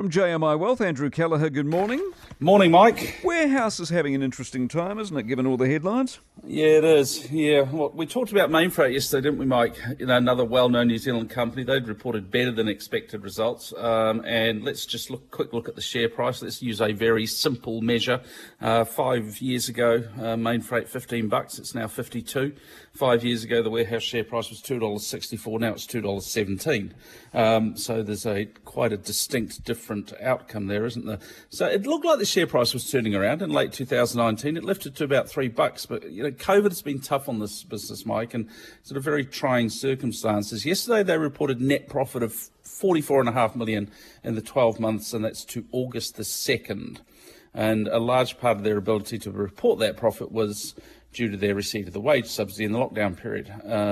From JMI Wealth, Andrew Kelleher, good morning. Morning, Mike. Warehouse is having an interesting time, isn't it, given all the headlines? Yeah, it is. Yeah, well, we talked about Mainfreight yesterday, didn't we, Mike? Another well-known New Zealand company. They'd reported better than expected results. And let's just quick look at the share price. Let's use a very simple measure. 5 years ago, Mainfreight $15. It's now 52. 5 years ago, the Warehouse share price was $2.64. Now it's $2.17. So there's quite a distinct different outcome there, isn't there? So it looked like the share price was turning around in late 2019. It lifted to about $3, but COVID has been tough on this business, Mike, and sort of very trying circumstances. Yesterday they reported net profit of $44.5 million in the 12 months, and that's to August the 2nd. And a large part of their ability to report that profit was due to their receipt of the wage subsidy in the lockdown period.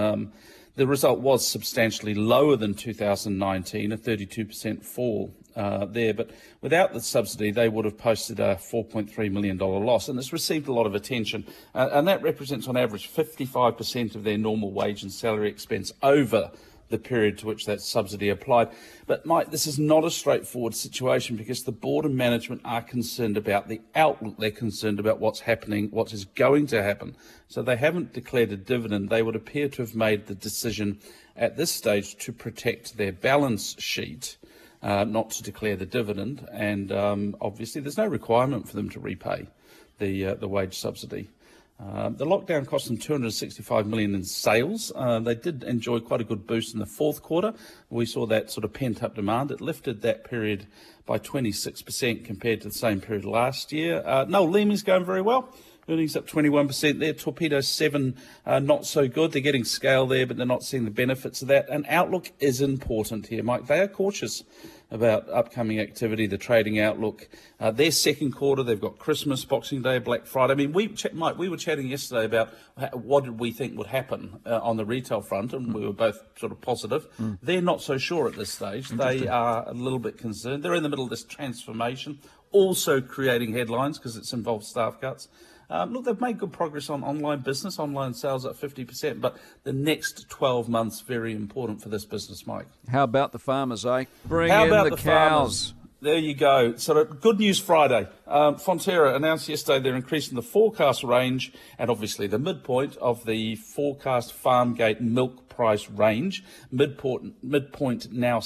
The result was substantially lower than 2019, a 32% fall there. But without the subsidy, they would have posted a $4.3 million loss. And it's received a lot of attention. And that represents, on average, 55% of their normal wage and salary expense over the period to which that subsidy applied. But, Mike, this is not a straightforward situation because the board and management are concerned about the outlook. They're concerned about what's happening, what is going to happen. So they haven't declared a dividend. They would appear to have made the decision at this stage to protect their balance sheet, not to declare the dividend. And obviously there's no requirement for them to repay the wage subsidy. The lockdown cost them $265 million in sales. They did enjoy quite a good boost in the fourth quarter. We saw that sort of pent-up demand. It lifted that period by 26% compared to the same period last year. Noel Leeming's going very well. Earnings up 21% there. Torpedo 7, not so good. They're getting scale there, but they're not seeing the benefits of that. And outlook is important here, Mike. They are cautious about upcoming activity, the trading outlook. Their second quarter, they've got Christmas, Boxing Day, Black Friday. I mean, Mike, we were chatting yesterday about what did we think would happen on the retail front, and we were both sort of positive. They're not so sure at this stage. They are a little bit concerned. They're in the middle of this transformation, also creating headlines because it's involved staff cuts. Look, they've made good progress on online business, online sales up 50%, but the next 12 months very important for this business, Mike. How about the farmers, eh? Bring in the cows. Farmers? There you go. So good news Friday. Fonterra announced yesterday they're increasing the forecast range and obviously the midpoint of the forecast farm gate milk price range. Midpoint now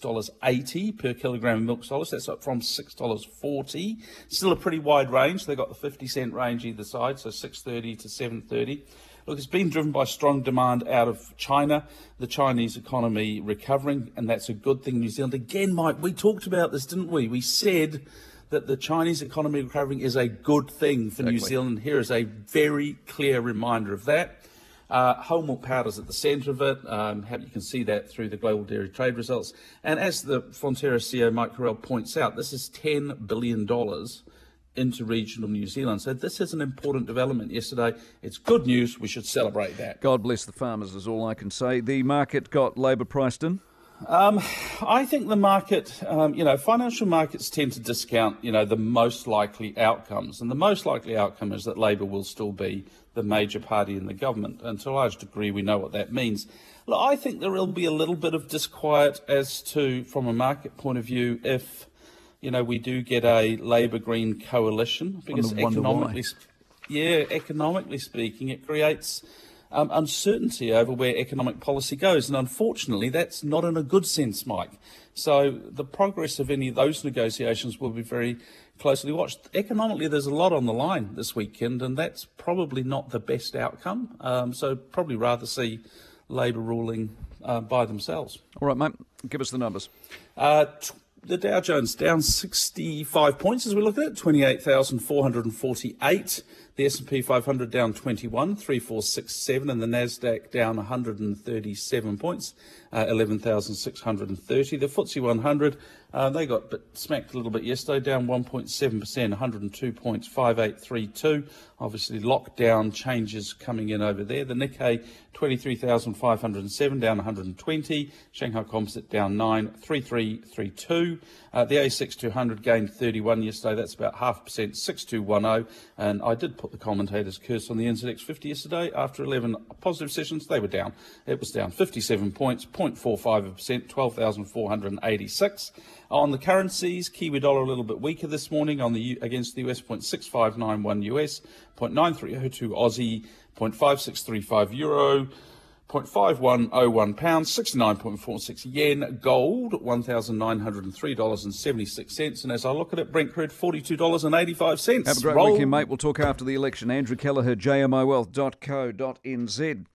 $6.80 per kilogram of milk solids. That's up from $6.40. Still a pretty wide range. They've got the 50-cent range either side, so $6.30 to $7.30. Look, it's been driven by strong demand out of China, the Chinese economy recovering, and that's a good thing. New Zealand, again, Mike, we talked about this, didn't we? We said that the Chinese economy recovering is a good thing for New Zealand. Here is a very clear reminder of that. Whole milk powder's at the centre of it. You can see that through the global dairy trade results. And as the Fonterra CEO, Mike Carell, points out, this is $10 billion into regional New Zealand. So this is an important development yesterday. It's good news. We should celebrate that. God bless the farmers is all I can say. The market got Labor priced in? I think the market, financial markets tend to discount, the most likely outcomes. And the most likely outcome is that Labor will still be the major party in the government. And to a large degree, we know what that means. Look, I think there will be a little bit of disquiet as to, from a market point of view, if we do get a Labor-Green coalition, because economically speaking, it creates uncertainty over where economic policy goes. And unfortunately, that's not in a good sense, Mike. So the progress of any of those negotiations will be very closely watched. Economically, there's a lot on the line this weekend, and that's probably not the best outcome. So probably rather see Labor ruling by themselves. All right, mate, give us the numbers. The Dow Jones down 65 points as we look at it, 28,448. The S&P 500 down 21, 3467, and the Nasdaq down 137 points, 11,630. The FTSE 100, they got smacked a little bit yesterday, down 1.7%, 102 points, 5832. Obviously, lockdown changes coming in over there. The Nikkei 23,507, down 120. Shanghai Composite down 9, 3332. The ASX 200 gained 31 yesterday. That's about 0.5%, 6210. And I did put the commentator's curse on the NZX 50 yesterday. After 11 positive sessions, they were down. It was down 57 points, 0.45%, 12,486. On the currencies, Kiwi dollar a little bit weaker this morning against the US, 0.6591 US, 0.9302 Aussie, 0.5635 euro, 0.5101 pounds, 69.46 yen. Gold, $1,903.76. And as I look at it, Brent crude, $42.85. Have a great weekend, mate. We'll talk after the election. Andrew Kelleher, jmiwealth.co.nz.